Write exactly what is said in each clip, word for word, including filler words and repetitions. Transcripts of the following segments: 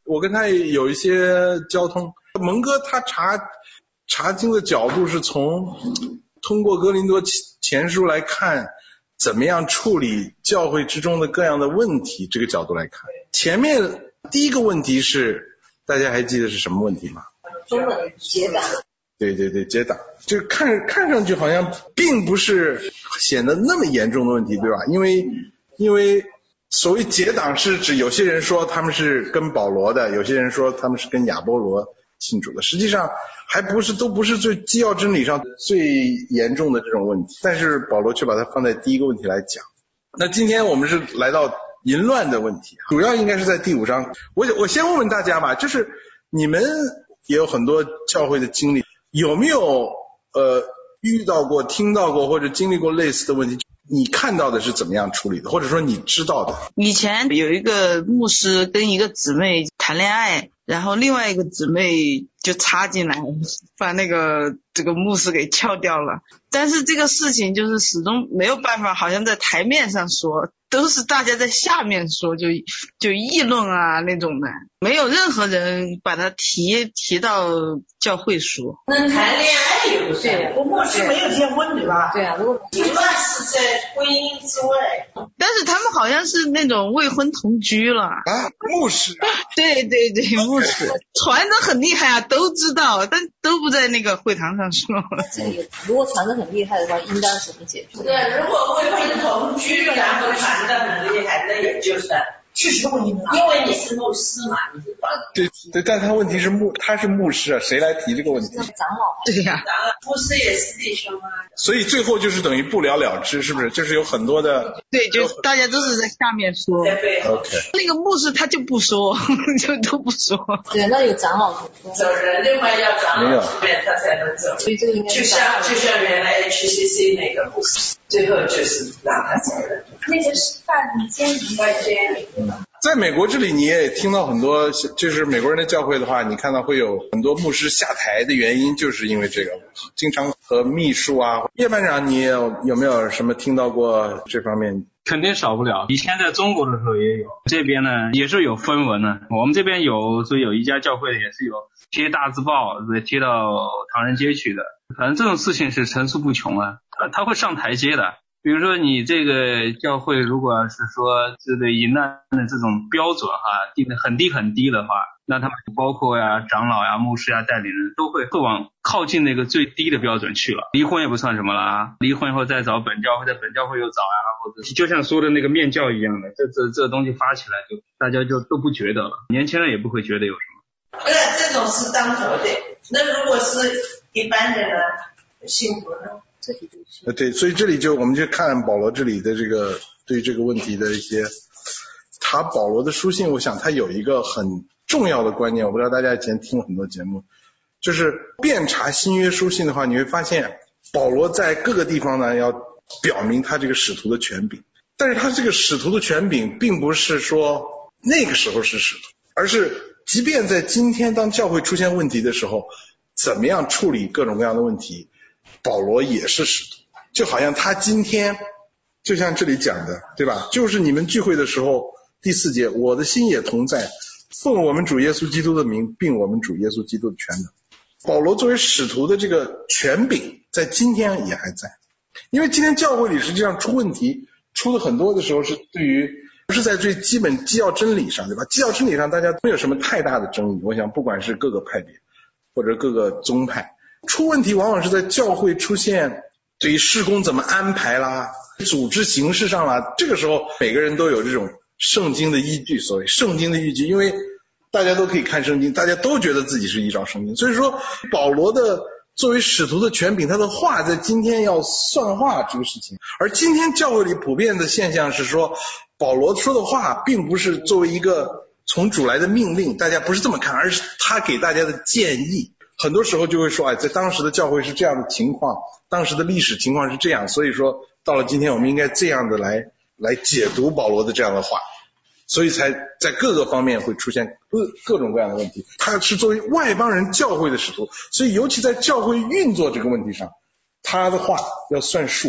我跟他有一些交通。蒙哥他查查经的角度是从通过哥林多前书来看怎么样处理教会之中的各样的问题这个角度来看。前面第一个问题是大家还记得是什么问题吗？ 中文结党。对对对，结党，就看看上去好像并不是显得那么严重的问题，对吧？因为因为所谓结党是指有些人说他们是跟保罗的，有些人说他们是跟亚波罗信主的，实际上还不是都不是最基要真理上最严重的这种问题，但是保罗却把它放在第一个问题来讲。那今天我们是来到淫乱的问题，主要应该是在第五章。我我先问问大家吧，就是你们也有很多教会的经历，有没有呃遇到过、听到过或者经历过类似的问题？你看到的是怎么样处理的，或者说你知道的？ 以前有一个牧师跟一个姊妹谈恋爱，然后另外一个姊妹就插进来把那个这个牧师给撬掉了，但是这个事情就是始终没有办法好像在台面上说，都是大家在下面说，就就议论啊那种的，没有任何人把它提提到教会说。 能谈恋爱也不是， 我牧师没有结婚对吧？ 对啊，如果淫乱是在婚姻之外。 但是他们好像是那种未婚同居了啊，牧师啊， 对对对，牧师传得很厉害啊，都知道，但都不在那个会堂上说。 这个如果传得很厉害的话，应当怎么解决？ 对，如果未婚同居然后传得很厉害，那也就是事实问题呢？ 因为你是牧师嘛，你是帮。 对对，但他问题是牧，他是牧师啊，谁来提这个问题？ 长老。 对呀、 啊，牧师也是弟兄啊。 所以最后就是等于不了了之，是不是？就是有很多的。 对，就大家都是在下面说。 OK。 那个牧师他就不说，就都不说。 对，那有长老走人，另外要长老这边他才能走。 所以这个应该就像就像原来 H C C 那个牧师，最后就是让他走人。 那个是办监理办监理。 在美国这里你也听到很多，就是美国人的教会的话，你看到会有很多牧师下台的原因就是因为这个，经常和秘书啊。叶班长，你有有没有什么听到过这方面？ 肯定少不了，以前在中国的时候也有，这边呢也是有分文呢。我们这边有，所以有一家教会也是有贴大字报，贴到唐人街去的。反正这种事情是层出不穷啊，他他会上台阶的。比如说你这个教会如果是说这个淫乱的这种标准哈定的很低很低的话，那他们包括呀长老呀牧师呀代理人都会会往靠近那个最低的标准去了。离婚也不算什么了啊，离婚以后再找本教会，在本教会又找啊，或者就像说的那个面教一样的，这这这东西发起来就大家就都不觉得了，年轻人也不会觉得有什么。 对，这种是当头的。那如果是一般的呢，幸福呢？ 呃，对，所以这里就我们就看保罗这里的这个对这个问题的一些查保罗的书信，我想他有一个很重要的观念，我不知道大家以前听很多节目，就是遍查新约书信的话，你会发现保罗在各个地方呢要表明他这个使徒的权柄，但是他这个使徒的权柄并不是说那个时候是使徒，而是即便在今天当教会出现问题的时候，怎么样处理各种各样的问题，保罗也是使徒。就好像他今天就像这里讲的，对吧？就是你们聚会的时候，第四节，我的心也同在，奉我们主耶稣基督的名，并我们主耶稣基督的全能。保罗作为使徒的这个权柄在今天也还在，因为今天教会里实际上出问题出了很多的时候是对于不是在最基本基要真理上，对吧？基要真理上大家没有什么太大的争议，我想不管是各个派别或者各个宗派，出问题往往是在教会出现对于事工怎么安排啦，组织形式上啦，这个时候每个人都有这种圣经的依据，所谓圣经的依据，因为大家都可以看圣经，大家都觉得自己是依照圣经，所以说保罗的作为使徒的权柄，他的话在今天要算话这个事情。而今天教会里普遍的现象是说，保罗说的话并不是作为一个从主来的命令，大家不是这么看，而是他给大家的建议。很多时候就会说，哎，在当时的教会是这样的情况，当时的历史情况是这样，所以说到了今天我们应该这样的来来解读保罗的这样的话，所以才在各个方面会出现各各种各样的问题。他是作为外邦人教会的使徒，所以尤其在教会运作这个问题上，他的话要算数。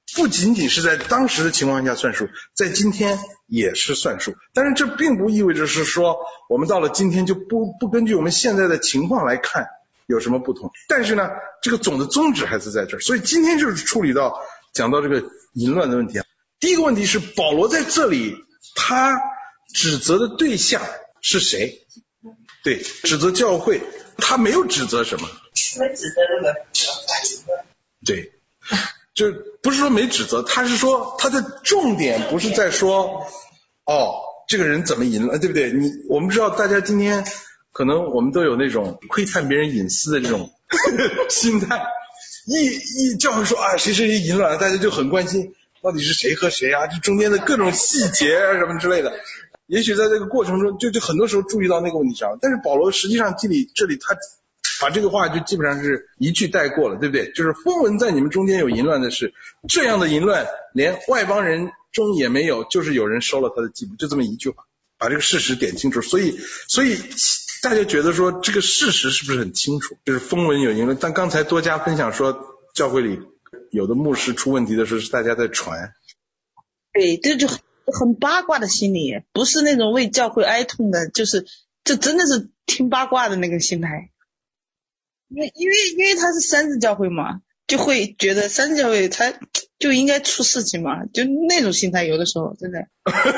不仅仅是在当时的情况下算数，在今天也是算数。但是这并不意味着是说我们到了今天就不不根据我们现在的情况来看有什么不同。但是呢，这个总的宗旨还是在这儿。所以今天就是处理到讲到这个淫乱的问题。第一个问题是保罗在这里他指责的对象是谁？对，指责教会，他没有指责什么？ 没指责那个反应的。 对，就不是说没指责，他是说他的重点不是在说哦这个人怎么淫乱，对不对？你我们知道大家今天可能我们都有那种窥探别人隐私的这种心态，一一教会说啊谁谁谁淫乱，大家就很关心到底是谁和谁啊，这中间的各种细节啊什么之类的。也许在这个过程中就就很多时候注意到那个问题上，但是保罗实际上这里这里他把这个话就基本上是一句带过了，对不对？就是风闻在你们中间有淫乱的事，这样的淫乱连外邦人中也没有，就是有人收了他的祭物，就这么一句话把这个事实点清楚。所以所以大家觉得说这个事实是不是很清楚？就是风闻有淫乱，但刚才多加分享说教会里有的牧师出问题的时候是大家在传。 对，这就很八卦的心理，不是那种为教会哀痛的，就是这真的是听八卦的那个心态。因为因为因为他是三自教会嘛，就会觉得三自教会他就应该出事情嘛，就那种心态有的时候真的。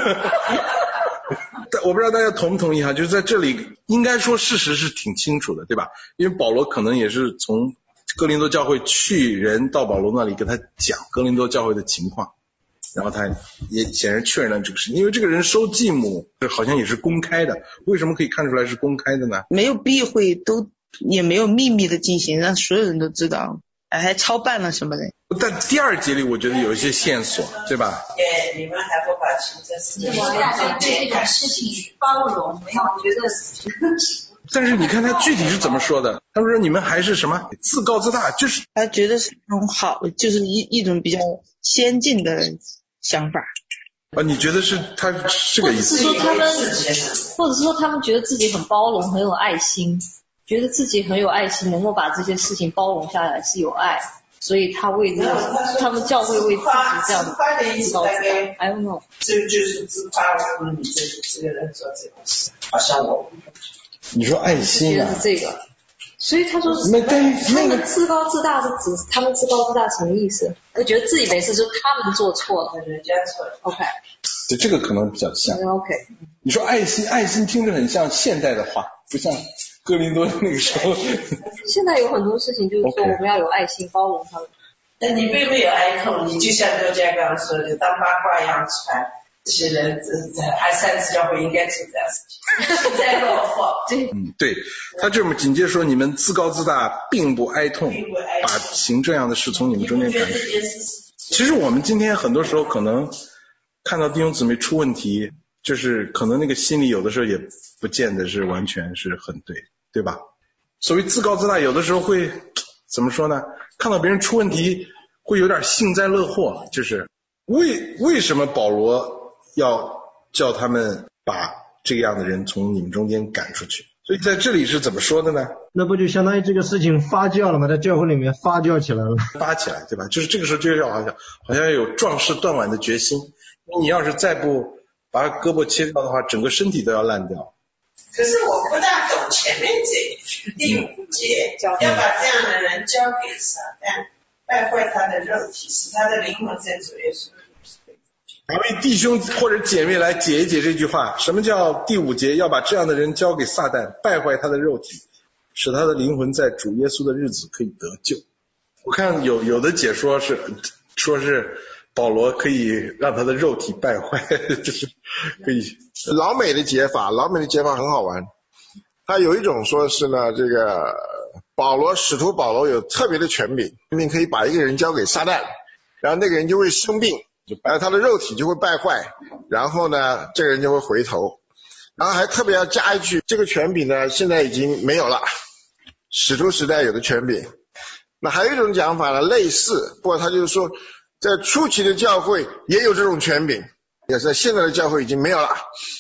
我不知道大家同不同意哈，就是在这里应该说事实是挺清楚的，对吧？因为保罗可能也是从哥林多教会去人到保罗那里跟他讲哥林多教会的情况，然后他也显然确认了这个事情。因为这个人收祭母好像也是公开的，为什么可以看出来是公开的呢？ 没有避讳，都也没有秘密的进行，让所有人都知道，还操办了什么的。 但第二节里我觉得有一些线索，对吧？ 对，你们还不把情这事情我大家对这种事情包容，没有觉得。 但是你看他具体是怎么说的？他说你们还是什么自高自大，就是他觉得是很好，就是一一种比较先进的想法。 啊，你觉得是他这个意思？ 或者是说他们，或者是说他们觉得自己很包容，很有爱心，觉得自己很有爱心，能够把这些事情包容下来是有爱，所以他为这个，他们教会为自己这样自夸的意思大概 I don't know， 这就是自夸，我你这这个人做这种事，好像我。 你说爱心啊？ 是这个，所以他说那但他们自高自大是指他们自高自大什么意思？我觉得自以为是，就是他们做错了， 人家错了。 OK， 对，这个可能比较像。 OK， 你说爱心，爱心听着很像现代的话，不像哥林多那个时候。 现在有很多事情就是说我们要有爱心，包容他们。 但你并没有哀痛，你就像周家刚刚说的，当八卦一样传。这些人这还三次教会应该做这样事情，在落后。 对， 嗯，对，他这么紧接着说，你们自高自大，并不哀痛，把行这样的事从你们中间赶出。其实我们今天很多时候可能看到弟兄姊妹出问题，就是可能那个心里有的时候也不见得是完全是很对，对吧？所谓自高自大，有的时候会怎么说呢？看到别人出问题，会有点幸灾乐祸，就是为为什么保罗要叫他们把这样的人从你们中间赶出去？所以在这里是怎么说的呢？ 那不就相当于这个事情发酵了吗？在教会里面发酵起来了， 发起来，对吧？就是这个时候就要好像好像有壮士断腕的决心。你要是再不把胳膊切掉的话，整个身体都要烂掉。 可是我不大懂前面这一句第五节，要把这样的人交给撒旦，败坏他的肉体，使他的灵魂在主耶稣。 一位弟兄或者姐妹来解一解这句话，什么叫第五节要把这样的人交给撒旦，败坏他的肉体，使他的灵魂在主耶稣的日子可以得救？我看有有的解说是说是保罗可以让他的肉体败坏，就是可以。 老美的解法，老美的解法很好玩。他有一种说是呢，这个保罗使徒保罗有特别的权柄，你可以把一个人交给撒旦，然后那个人就会生病，然后他的肉体就会败坏，然后呢这个人就会回头，然后还特别要加一句，这个权柄呢现在已经没有了，使徒时代有的权柄。那还有一种讲法呢，类似，不过他就是说在初期的教会也有这种权柄，也是现在的教会已经没有了。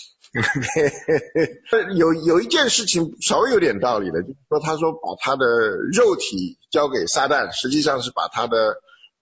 有有一件事情稍微有点道理的，就是说他说把他的肉体交给撒旦，实际上是把他的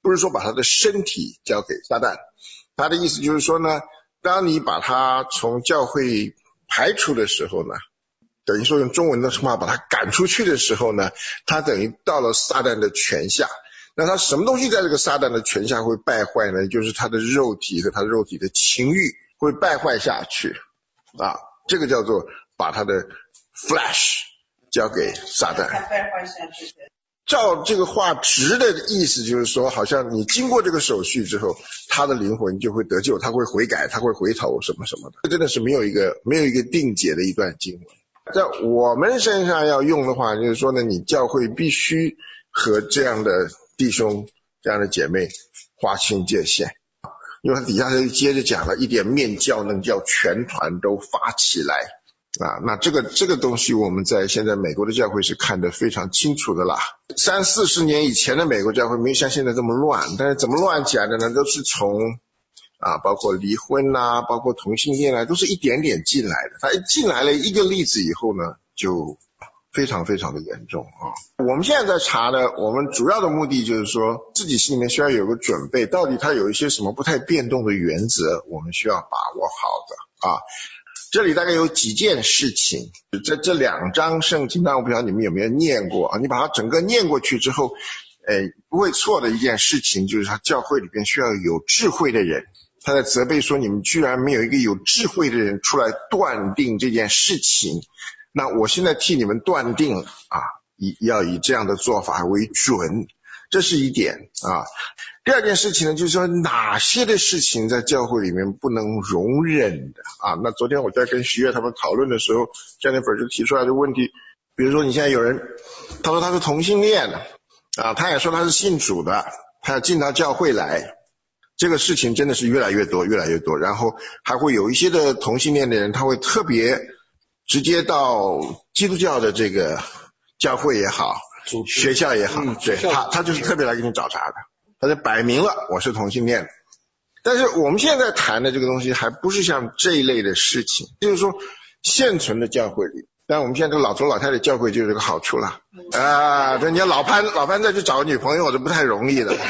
不是说把他的身体交给撒旦，他的意思就是说呢，当你把他从教会排除的时候呢，等于说用中文的话把他赶出去的时候呢，他等于到了撒旦的权下。那他什么东西在这个撒旦的权下会败坏呢？就是他的肉体和他的肉体的情欲会败坏下去啊，这个叫做把他的 flesh 交给撒旦。 败坏下去的。 照这个话直的意思就是说，好像你经过这个手续之后，他的灵魂就会得救，他会悔改，他会回头什么什么的。这真的是没有一个没有一个定解的一段经文。在我们身上要用的话，就是说呢，你教会必须和这样的弟兄这样的姐妹划清界限。因为他底下就接着讲了，一点面教能叫全团都发起来啊，那这个这个东西我们在现在美国的教会是看得非常清楚的啦。三四十年以前的美国教会没有像现在这么乱，但是怎么乱起来的呢？都是从啊，包括离婚啦、啊，包括同性恋啊，都是一点点进来的。他一进来了一个例子以后呢，就非常非常的严重啊。我们现在在查呢，我们主要的目的就是说，自己心里面需要有个准备，到底它有一些什么不太变动的原则，我们需要把握好的啊。这里大概有几件事情，这这两章圣经，但我不知道你们有没有念过啊？你把它整个念过去之后，呃，不会错的一件事情就是，他教会里边需要有智慧的人。他在责备说，你们居然没有一个有智慧的人出来断定这件事情。那我现在替你们断定啊，以要以这样的做法为准，这是一点啊。第二件事情呢，就是说哪些的事情在教会里面不能容忍的啊？那昨天我在跟徐悦他们讨论的时候，这样的粉就提出来的问题，比如说你现在有人他说他是同性恋的啊，他也说他是信主的，他要进到教会来，这个事情真的是越来越多越来越多。然后还会有一些的同性恋的人，他会特别直接到基督教的这个教会也好，学校也好，嗯、对他他就是特别来给你找茬的。他就摆明了我是同性恋。但是我们现在谈的这个东西还不是像这一类的事情，就是说现存的教会里，但我们现在这个老头老太太教会就有这个好处了啊，这你要老潘老潘再去找个女朋友这不太容易的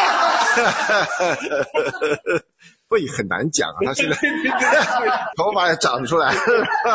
不也很难讲啊，他现在头发也长出来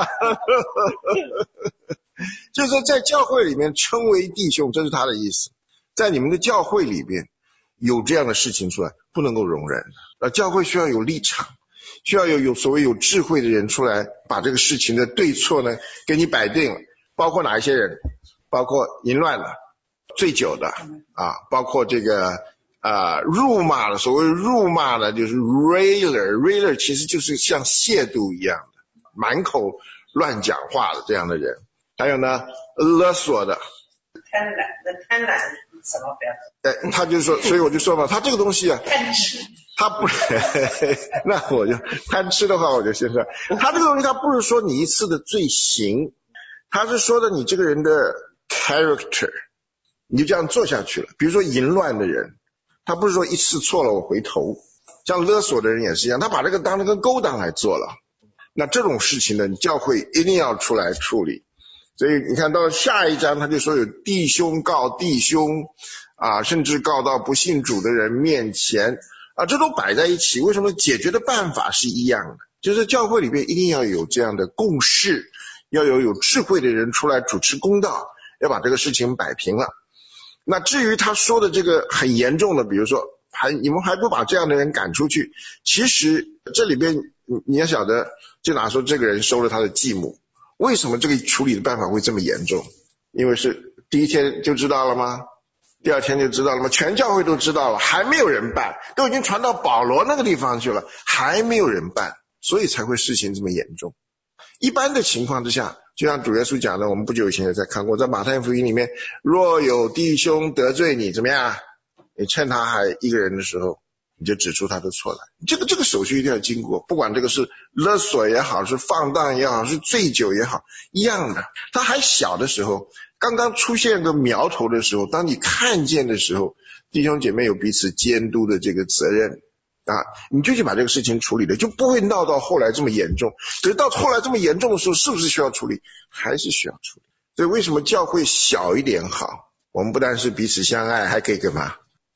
就是说在教会里面称为弟兄，这是他的意思，在你们的教会里边有这样的事情出来不能够容忍，呃，教会需要有立场，需要有有所谓有智慧的人出来把这个事情的对错呢给你摆定，包括哪一些人，包括淫乱的、醉酒的啊，包括这个啊辱骂的，所谓辱骂的就是 railer railer 其实就是像亵渎一样的满口乱讲话的这样的人，还有呢勒索的贪婪的贪婪什么标准？ 哎，他就说，所以我就说嘛，他这个东西啊， 贪吃， 他不，那我就贪吃的话，我就先说，他这个东西，他不是说你一次的罪行，他是说的你这个人的 character， 你就这样做下去了。比如说淫乱的人，他不是说一次错了我回头，像勒索的人也是一样，他把这个当成个勾当来做了。那这种事情呢，你教会一定要出来处理。所以你看到下一章他就说有弟兄告弟兄啊，甚至告到不信主的人面前啊，这都摆在一起，为什么解决的办法是一样的？就是教会里边一定要有这样的共识，要有有智慧的人出来主持公道，要把这个事情摆平了。那至于他说的这个很严重的，比如说还你们还不把这样的人赶出去，其实这里边你你要晓得，就拿说这个人收了他的继母，为什么这个处理的办法会这么严重？因为是第一天就知道了吗？第二天就知道了吗？全教会都知道了，还没有人办，都已经传到保罗那个地方去了，还没有人办，所以才会事情这么严重。一般的情况之下，就像主耶稣讲的，我们不久以前也在看过，在马太福音里面，若有弟兄得罪你，怎么样？你趁他还一个人的时候，你就指出他的错来。这个这个手续一定要经过，不管这个是勒索也好，是放荡也好，是醉酒也好，一样的。他还小的时候，刚刚出现个苗头的时候，当你看见的时候，弟兄姐妹有彼此监督的这个责任啊，你就去把这个事情处理了，就不会闹到后来这么严重。可是到后来这么严重的时候，是不是需要处理？还是需要处理。所以为什么教会小一点好？我们不但是彼此相爱，还可以干嘛？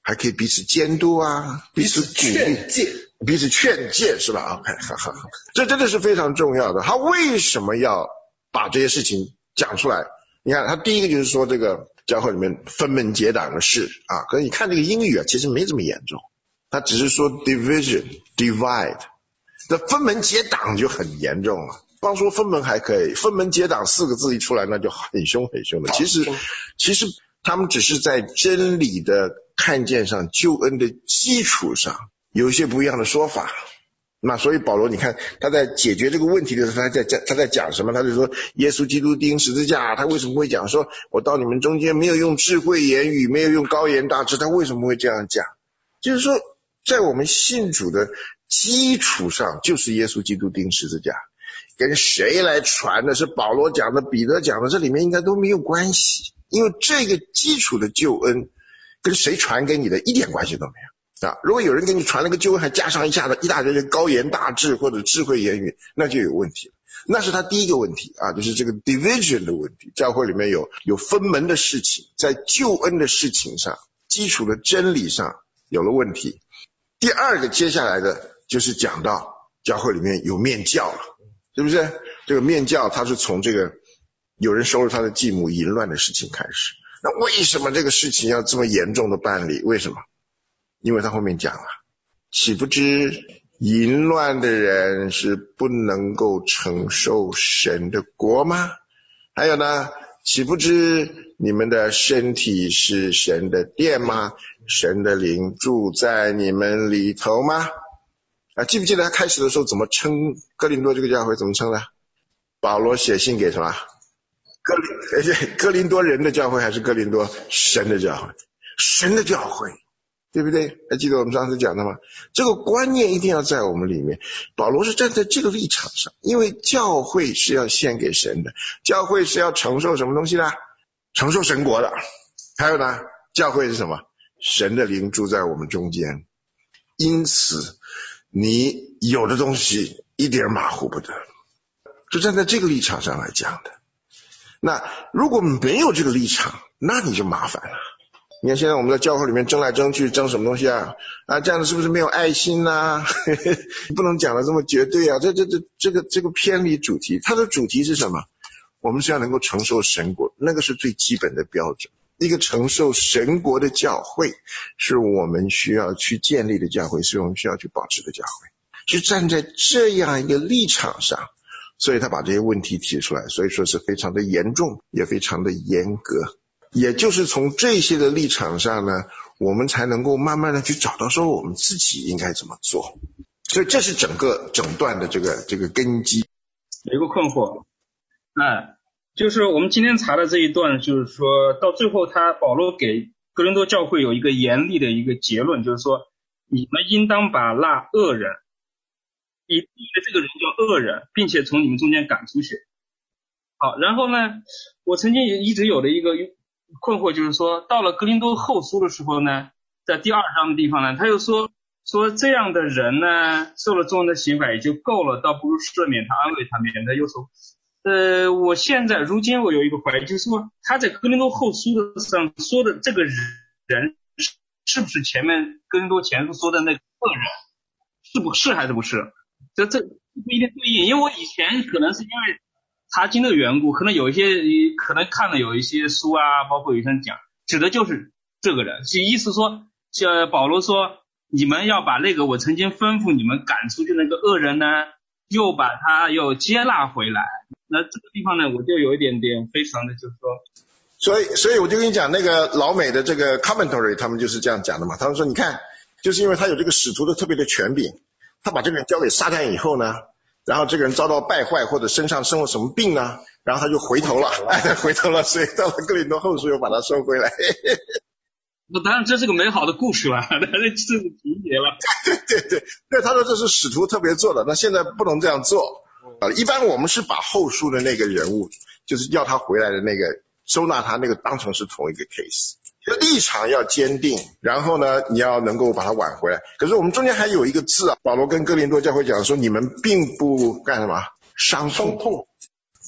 还可以彼此监督啊，彼此劝诫， 彼此劝诫是吧 ？OK， 好好好，这真的是非常重要的。他为什么要把这些事情讲出来？你看，他第一个就是说这个教会里面分门结党的事啊，可是你看这个英语啊，其实没这么严重，他只是说 division、divide， 这分门结党就很严重了。光说分门还可以，分门结党四个字一出来，那就很凶很凶的。其实，其实他们只是在真理的看见上、救恩的基础上有一些不一样的说法。那所以保罗你看他在解决这个问题的时候，他在讲他在讲什么？他就说耶稣基督钉十字架，他为什么会讲说我到你们中间没有用智慧言语，没有用高言大志，他为什么会这样讲？就是说在我们信主的基础上，就是耶稣基督钉十字架，跟谁来传的，是保罗讲的彼得讲的，这里面应该都没有关系，因为这个基础的救恩跟谁传给你的一点关系都没有啊！如果有人给你传了个救恩，还加上一下子一大堆的高言大志或者智慧言语，那就有问题了。那是他第一个问题啊，就是这个 division 的问题。教会里面有有分门的事情，在救恩的事情上，基础的真理上有了问题。第二个接下来的就是讲到教会里面有面教了，是不是？这个面教它是从这个有人收了他的继母淫乱的事情开始。那为什么这个事情要这么严重的办理？为什么？因为他后面讲了，岂不知淫乱的人是不能够承受神的国吗？还有呢，岂不知你们的身体是神的殿吗？神的灵住在你们里头吗？啊，记不记得他开始的时候怎么称哥林多这个教会怎么称的？保罗写信给什么？哥林哥林多人的教会还是哥林多神的教会？神的教会，对不对？还记得我们上次讲的吗？这个观念一定要在我们里面。保罗是站在这个立场上，因为教会是要献给神的，教会是要承受什么东西呢？承受神国的。还有呢，教会是什么？神的灵住在我们中间，因此你有的东西一点马虎不得，是站在这个立场上来讲的。那如果没有这个立场，那你就麻烦了。你看现在我们在教会里面争来争去，争什么东西啊？啊，这样子是不是没有爱心啊？不能讲的这么绝对啊！这这这这个这个偏离主题，它的主题是什么？我们是要能够承受神国，那个是最基本的标准。一个承受神国的教会，是我们需要去建立的教会，是我们需要去保持的教会。是站在这样一个立场上，所以他把这些问题提出来，所以说是非常的严重，也非常的严格。也就是从这些的立场上呢，我们才能够慢慢的去找到说我们自己应该怎么做。所以这是整个整段的这个这个根基。 有一个困惑，哎，就是我们今天查的这一段，就是说到最后他保罗给哥林多教会有一个严厉的一个结论，就是说你们应当把那恶人，以定的这个人叫恶人，并且从你们中间赶出去。好，然后呢，我曾经也一直有的一个困惑，就是说到了哥林多后书的时候呢，在第二章的地方呢，他又说说这样的人呢，受了众人的刑罚也就够了，倒不如赦免他，安慰他，免得忧愁。呃，我现在如今我有一个怀疑，就是说他在哥林多后书的上说的这个人是不是前面哥林多前书说的那个恶人，是不是还是不是？这这不一定对应，因为我以前可能是因为查经的缘故，可能有一些可能看了有一些书啊，包括有些人讲，指的就是这个人，是意思说，像保罗说，你们要把那个我曾经吩咐你们赶出去那个恶人呢，又把他又接纳回来。那这个地方呢，我就有一点点非常的就是说， 所以所以我就跟你讲，那个老美的这个 commentary 他们就是这样讲的嘛，他们说你看，就是因为他有这个使徒的特别的权柄，他把这个人交给撒旦以后呢，然后这个人遭到败坏或者身上生了什么病呢，然后他就回头了，哎，回头了，所以到了哥林多后书又把他收回来。 那当然这是个美好的故事了，这是情节了。 对对对对，他说这是使徒特别做的，那现在不能这样做。呃，一般我们是把后书的那个人物，就是要他回来的那个收纳他那个当成是同一个 case， 立场要坚定，然后呢你要能够把他挽回来。可是我们中间还有一个字啊，保罗跟哥林多教会讲说，你们并不干什么伤痛，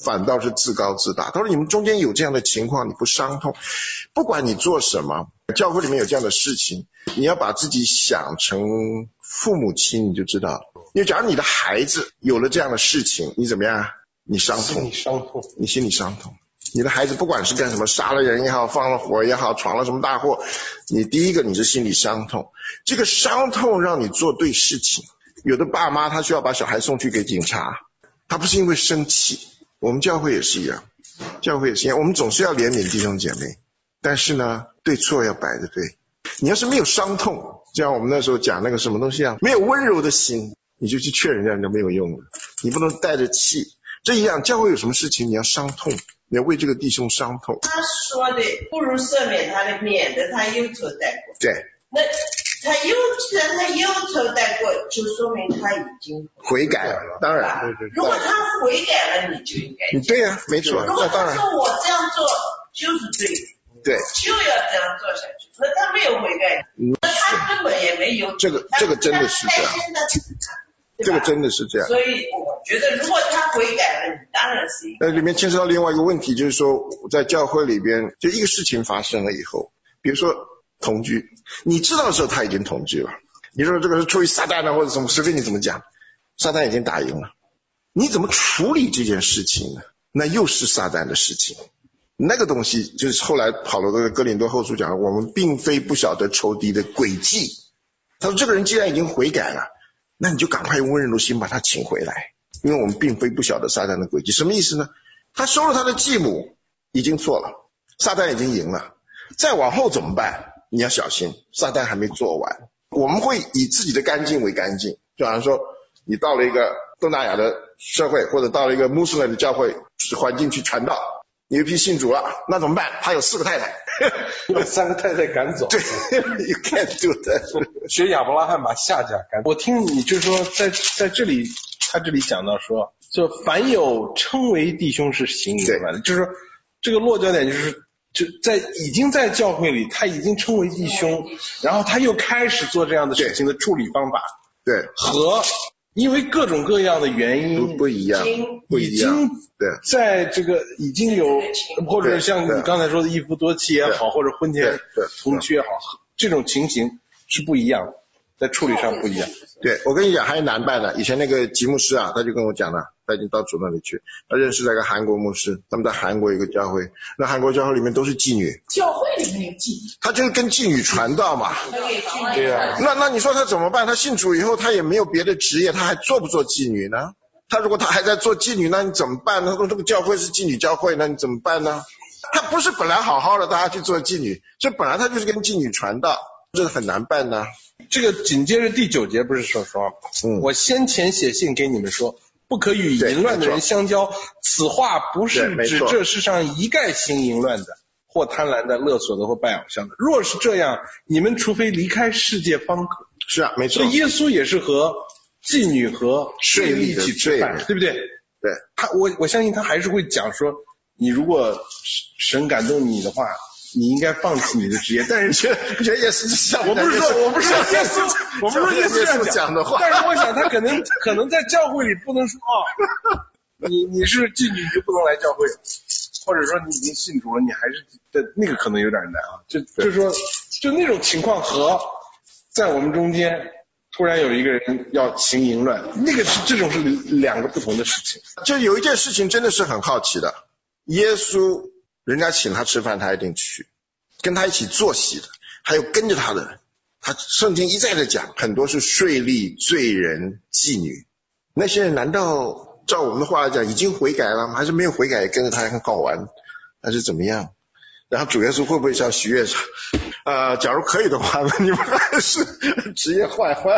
反倒是自高自大。他说你们中间有这样的情况，你不伤痛，不管你做什么，教会里面有这样的事情，你要把自己想成父母亲，你就知道了。因为假如你的孩子有了这样的事情，你怎么样？你伤痛， 心里伤痛， 你心里伤痛。你的孩子不管是干什么，杀了人也好，放了火也好，闯了什么大祸，你第一个你是心里伤痛，这个伤痛让你做对事情。有的爸妈他需要把小孩送去给警察，他不是因为生气。我们教会也是一样，教会也是一样，我们总是要怜悯弟兄姐妹，但是呢，对错要摆着对。你要是没有伤痛，就像我们那时候讲那个什么东西啊，没有温柔的心，你就去劝人家，人家没有用的。你不能带着气。这一样，教会有什么事情你要伤痛，你要为这个弟兄伤痛。 他说的不如赦免他的，免得他忧愁带过。 对， 那他忧他忧愁带过，就说明他已经悔改了。当然，对对对。 如果他悔改了，你就应该。 对呀、啊，没错。 如果他说我这样做就是对的， 对， 就要这样做下去，那他没有悔改，那他根本也没有。 这个这个真的是这样。这个真的是这样， 所以我觉得如果他悔改了，你当然是一个。 那里面牵涉到另外一个问题，就是说在教会里边，就一个事情发生了以后，比如说同居，你知道的时候他已经同居了，你说这个是出于撒旦啊或者什么，随便你怎么讲，撒旦已经打赢了，你怎么处理这件事情呢？那又是撒旦的事情。那个东西就是后来保罗的哥林多后书讲，我们并非不晓得仇敌的诡计。他说这个人既然已经悔改了，那你就赶快用温柔的心把他请回来，因为我们并非不晓得撒旦的诡计。什么意思呢？他收了他的继母已经错了，撒旦已经赢了，再往后怎么办？你要小心，撒旦还没做完。我们会以自己的干净为干净，就好像说你到了一个东南亚的社会，或者到了一个穆斯林的教会环境去传道，有一批信主了，那怎么办？他有四个太太， 把三个太太赶走。 对，you can't do that。 学亚伯拉罕把夏甲赶走。我听你就是说，在在这里，他这里讲到说，就凡有称为弟兄是行淫乱的，就是说这个落脚点就是就在已经在教会里，他已经称为弟兄，然后他又开始做这样的事情的处理方法， 对， 和因为各种各样的原因不不一样，不一样。对， 在这个已经有，或者像你刚才说的一夫多妻也好，或者婚前同居也好，这种情形是不一样的，在处理上不一样。 对，我跟你讲还有难办的。以前那个吉牧师啊，他就跟我讲了，他已经到主那里去，他认识了一个韩国牧师，他们在韩国有一个教会，那韩国教会里面都是妓女， 教会里面有妓女， 他就是跟妓女传道嘛。 对啊， 那那你说他怎么办？他信主以后他也没有别的职业，他还做不做妓女呢？他如果他还在做妓女，那你怎么办呢？他说这个教会是妓女教会，那你怎么办呢？他不是本来好好的，他去做妓女，所以本来他就是跟妓女传道，这个很难办呢。 这个紧接着第九节不是说说，嗯，我先前写信给你们说，不可与淫乱的人相交，此话不是指这世上一概行淫乱的，或贪婪的、勒索的，或拜偶像的。若是这样，你们除非离开世界方可。 是啊，没错。 所以耶稣也是和妓女和税吏一起吃饭，对不对？ 对。 他我我相信他还是会讲说，你如果神感动你的话，你应该放弃你的职业。但是觉得觉得耶稣是这样，我不是说我不是说耶稣，我不是说耶稣这样讲的话。但是我想他可能可能在教会里不能说啊，你你是妓女就不能来教会，或者说你已经信主了，你还是的那个可能有点难啊。就就是说就那种情况和在我们中间。突然有一个人要行淫乱，那个是这种是两个不同的事情。 就有一件事情真的是很好奇的，耶稣人家请他吃饭他一定去，跟他一起坐席的，还有跟着他的人，他圣经一再的讲，很多是税吏、罪人、妓女，那些人难道照我们的话来讲已经悔改了吗？还是没有悔改也跟着他很好玩，还是怎么样？然后主耶稣会不会像许愿上呃，假如可以的话呢，你们还是职业换换。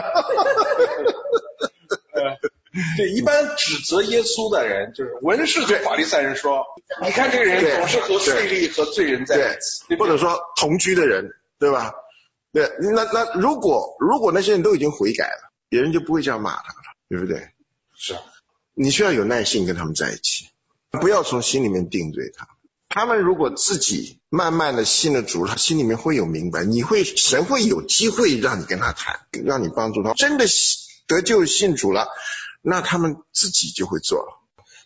对，一般指责耶稣的人，就是文士和法利赛人说，你看这个人总是和税吏和罪人在一起， 或者说同居的人，对吧？对，那那如果如果那些人都已经悔改了，别人就不会这样骂他了，对不对？ 是， 你需要有耐心跟他们在一起，不要从心里面定罪他。他们如果自己慢慢的信了主，他心里面会有明白，你会神会有机会让你跟他谈，让你帮助他。真的得救信主了，那他们自己就会做了。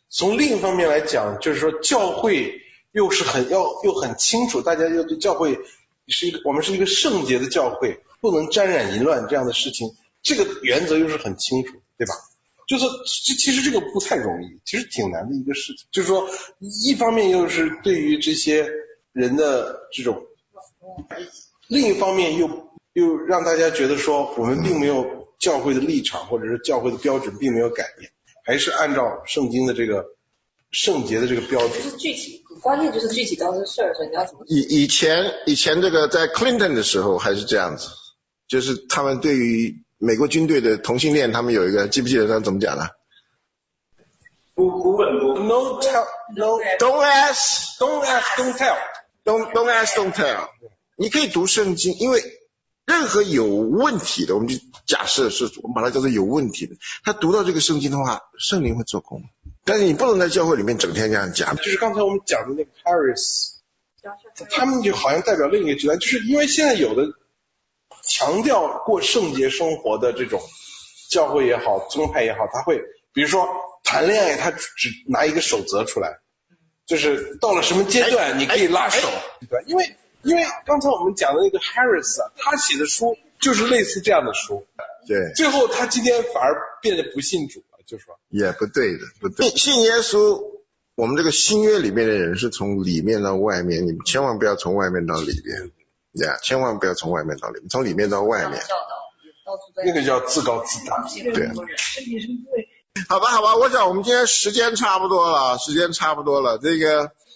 从另一方面来讲，就是说教会又是很要又很清楚，大家又对教会是一个我们是一个圣洁的教会，不能沾染淫乱这样的事情，这个原则又是很清楚，对吧？就是其实这个不太容易，其实挺难的一个事情。就是说，一方面又是对于这些人的这种，另一方面又又让大家觉得说，我们并没有教会的立场或者是教会的标准并没有改变，还是按照圣经的这个圣洁的这个标准。 就是具体，关键就是具体到这个事儿上你要怎么。 以以前以前这个在 Clinton 的时候还是这样子，就是他们对于美国军队的同性恋，他们有一个，记不记得他怎么讲的？ 古古本不 No tell, no Don't ask, don't ask, don't tell. don't don't ask, don't tell. 你可以读圣经，因为任何有问题的，我们就假设是我们把它叫做有问题的，他读到这个圣经的话，圣灵会做工。但是你不能在教会里面整天这样讲。 就是刚才我们讲的那个 Harris， 他们就好像代表另一个极端，就是因为现在有的强调过圣洁生活的这种教会也好，宗派也好，他会比如说谈恋爱，他只拿一个守则出来，就是到了什么阶段你可以拉手，对，因为因为刚才我们讲的那个 Harris 啊，他写的书就是类似这样的书， 对， 最后他今天反而变得不信主了，就说也不对的，不对。信耶稣，我们这个新约里面的人是从里面到外面，你们千万不要从外面到里面。呀、yeah, 千万不要从外面到里面，从里面到外面。 那个叫自高自大。 对。好吧，好吧，我想我们今天时间差不多了，时间差不多了。这个